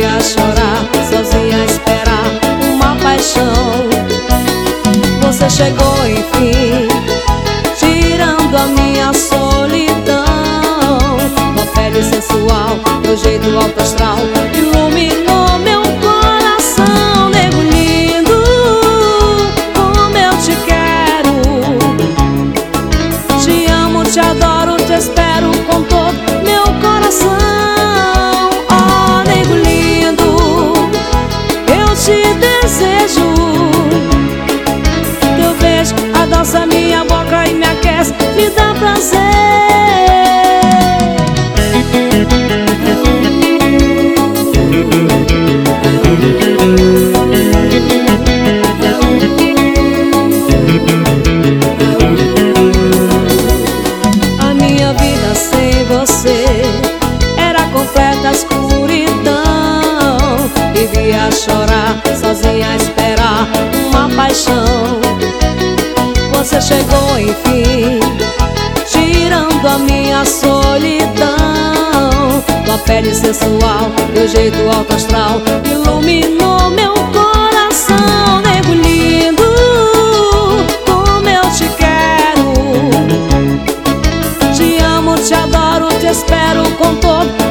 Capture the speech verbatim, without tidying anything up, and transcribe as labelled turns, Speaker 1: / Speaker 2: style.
Speaker 1: vivia a chorar, sozinha a esperar uma paixão. Você chegou enfim, tirando a minha solidão. Tua pele sensual, teu jeito alto astral iluminou meu coração. Nego lindo, como eu te quero. Te amo, te adoro, te espero com todo meu coração. Oh, nego lindo, eu te desejo. Teu beijo adoça minha boca e me aquece, me dá prazer. A minha vida sem você era completa escuridão. Vivia a chorar, sozinha a esperar uma paixão. Você chegou enfim, tirando a minha solidão. Tua pele sensual, teu jeito alto astral iluminou meu coração. Nego lindo, como eu te quero. Te amo, te adoro, te espero com todo